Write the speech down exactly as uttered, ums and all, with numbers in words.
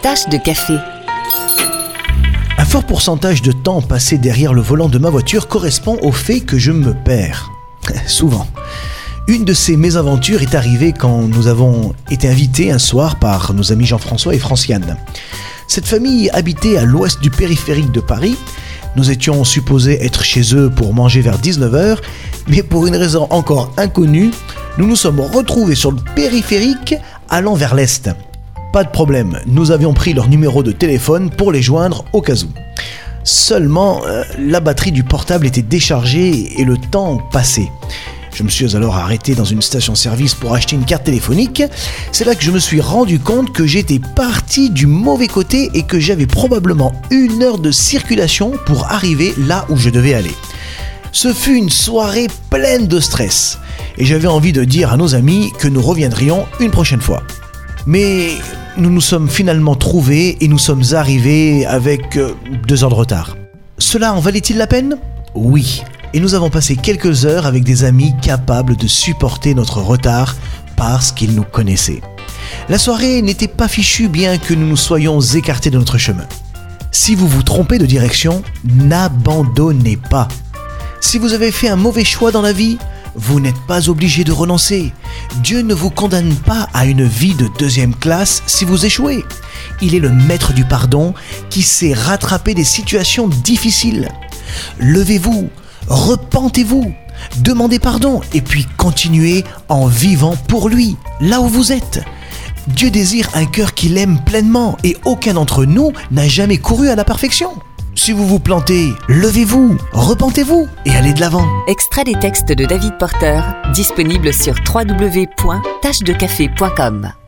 Tasse de café. Un fort pourcentage de temps passé derrière le volant de ma voiture correspond au fait que je me perds. Souvent. Une de ces mésaventures est arrivée quand nous avons été invités un soir par nos amis Jean-François et Franciane. Cette famille habitait à l'ouest du périphérique de Paris. Nous étions supposés être chez eux pour manger vers dix-neuf heures, mais pour une raison encore inconnue, nous nous sommes retrouvés sur le périphérique allant vers l'est. Pas de problème, nous avions pris leur numéro de téléphone pour les joindre au cas où. Seulement, euh, la batterie du portable était déchargée et le temps passait. Je me suis alors arrêté dans une station-service pour acheter une carte téléphonique. C'est là que je me suis rendu compte que j'étais parti du mauvais côté et que j'avais probablement une heure de circulation pour arriver là où je devais aller. Ce fut une soirée pleine de stress et j'avais envie de dire à nos amis que nous reviendrions une prochaine fois. Mais nous nous sommes finalement trouvés et nous sommes arrivés avec euh, deux heures de retard. Cela en valait-il la peine ? Oui. Et nous avons passé quelques heures avec des amis capables de supporter notre retard parce qu'ils nous connaissaient. La soirée n'était pas fichue bien que nous nous soyons écartés de notre chemin. Si vous vous trompez de direction, n'abandonnez pas. Si vous avez fait un mauvais choix dans la vie, vous n'êtes pas obligé de renoncer. Dieu ne vous condamne pas à une vie de deuxième classe si vous échouez. Il est le maître du pardon qui sait rattraper des situations difficiles. Levez-vous, repentez-vous, demandez pardon et puis continuez en vivant pour lui, là où vous êtes. Dieu désire un cœur qu'il aime pleinement et aucun d'entre nous n'a jamais couru à la perfection. Si vous vous plantez, levez-vous, repentez-vous et allez de l'avant. Extrait des textes de David Porter, disponible sur w w w point tache de café point com.